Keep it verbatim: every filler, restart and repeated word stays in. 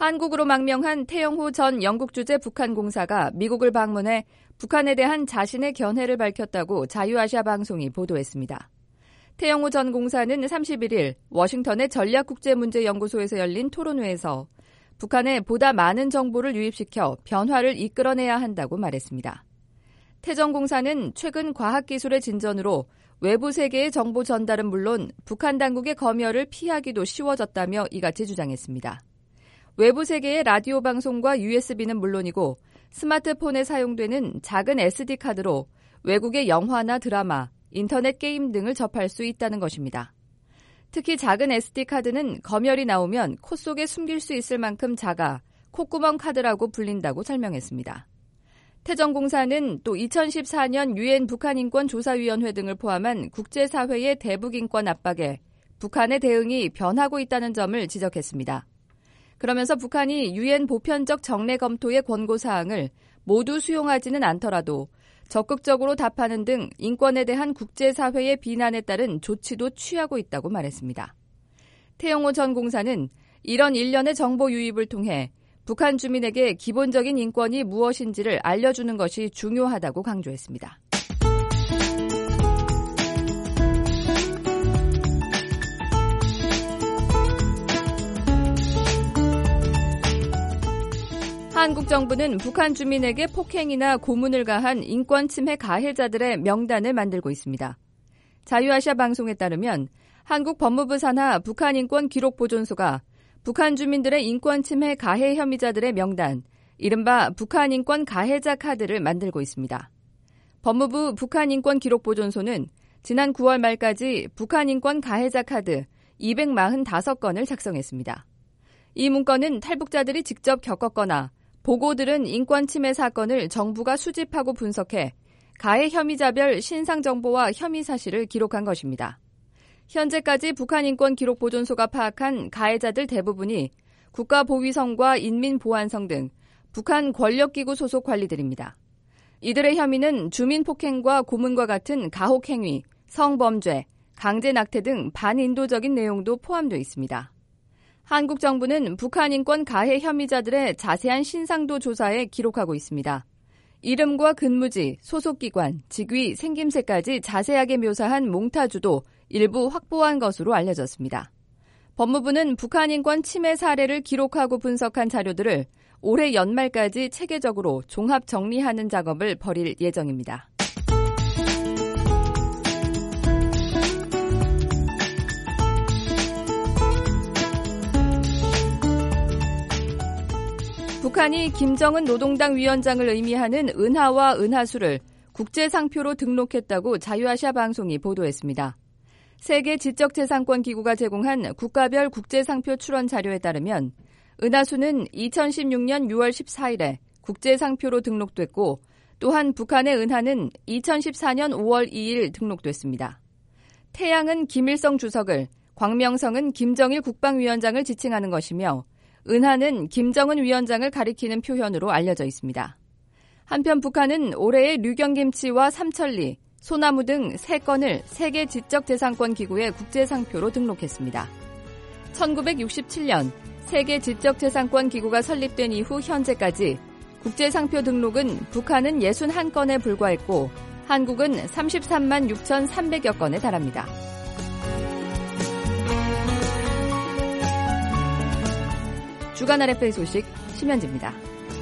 한국으로 망명한 태영호 전 영국 주재 북한 공사가 미국을 방문해 북한에 대한 자신의 견해를 밝혔다고 자유아시아 방송이 보도했습니다. 태영호 전 공사는 삼십일 일 워싱턴의 전략국제문제연구소에서 열린 토론회에서 북한에 보다 많은 정보를 유입시켜 변화를 이끌어내야 한다고 말했습니다. 태 전 공사는 최근 과학기술의 진전으로 외부 세계의 정보 전달은 물론 북한 당국의 검열을 피하기도 쉬워졌다며 이같이 주장했습니다. 외부 세계의 라디오 방송과 유에스비는 물론이고 스마트폰에 사용되는 작은 에스디카드로 외국의 영화나 드라마, 인터넷 게임 등을 접할 수 있다는 것입니다. 특히 작은 에스디카드는 검열이 나오면 코 속에 숨길 수 있을 만큼 작아 콧구멍 카드라고 불린다고 설명했습니다. 태 전 공사는 또 이천십사 년 유엔 북한인권조사위원회 등을 포함한 국제사회의 대북인권 압박에 북한의 대응이 변하고 있다는 점을 지적했습니다. 그러면서 북한이 유엔 보편적 정례 검토의 권고사항을 모두 수용하지는 않더라도 적극적으로 답하는 등 인권에 대한 국제사회의 비난에 따른 조치도 취하고 있다고 말했습니다. 태영호 전 공사는 이런 일련의 정보 유입을 통해 북한 주민에게 기본적인 인권이 무엇인지를 알려주는 것이 중요하다고 강조했습니다. 한국 정부는 북한 주민에게 폭행이나 고문을 가한 인권 침해 가해자들의 명단을 만들고 있습니다. 자유아시아 방송에 따르면 한국 법무부 산하 북한인권기록보존소가 북한 주민들의 인권 침해 가해 혐의자들의 명단, 이른바 북한인권 가해자 카드를 만들고 있습니다. 법무부 북한인권기록보존소는 지난 구월 말까지 북한인권 가해자 카드 이백사십오 건을 작성했습니다. 이 문건은 탈북자들이 직접 겪었거나 보고 들은 인권 침해 사건을 정부가 수집하고 분석해 가해 혐의자별 신상 정보와 혐의 사실을 기록한 것입니다. 현재까지 북한인권기록보존소가 파악한 가해자들 대부분이 국가보위성과 인민보안성 등 북한 권력기구 소속 관리들입니다. 이들의 혐의는 주민폭행과 고문과 같은 가혹행위, 성범죄, 강제낙태 등 반인도적인 내용도 포함되어 있습니다. 한국 정부는 북한인권 가해 혐의자들의 자세한 신상도 조사에 기록하고 있습니다. 이름과 근무지, 소속기관, 직위, 생김새까지 자세하게 묘사한 몽타주도 일부 확보한 것으로 알려졌습니다. 법무부는 북한인권 침해 사례를 기록하고 분석한 자료들을 올해 연말까지 체계적으로 종합 정리하는 작업을 벌일 예정입니다. 북한이 김정은 노동당 위원장을 의미하는 은하와 은하수를 국제상표로 등록했다고 자유아시아 방송이 보도했습니다. 세계 지적재산권기구가 제공한 국가별 국제상표 출원 자료에 따르면 은하수는 이천십육 년 유월 십사일에 국제상표로 등록됐고 또한 북한의 은하는 이천십사 년 오월 이일 등록됐습니다. 태양은 김일성 주석을, 광명성은 김정일 국방위원장을 지칭하는 것이며 은하는 김정은 위원장을 가리키는 표현으로 알려져 있습니다. 한편 북한은 올해의 류경김치와 삼천리, 소나무 등 세 건을 세계 지적재산권기구의 국제상표로 등록했습니다. 천구백육십칠 년 세계 지적재산권기구가 설립된 이후 현재까지 국제상표 등록은 북한은 육십일 건에 불과했고 한국은 삼십삼만 육천삼백여 건에 달합니다. 주간 알에프에이 소식 심현지입니다.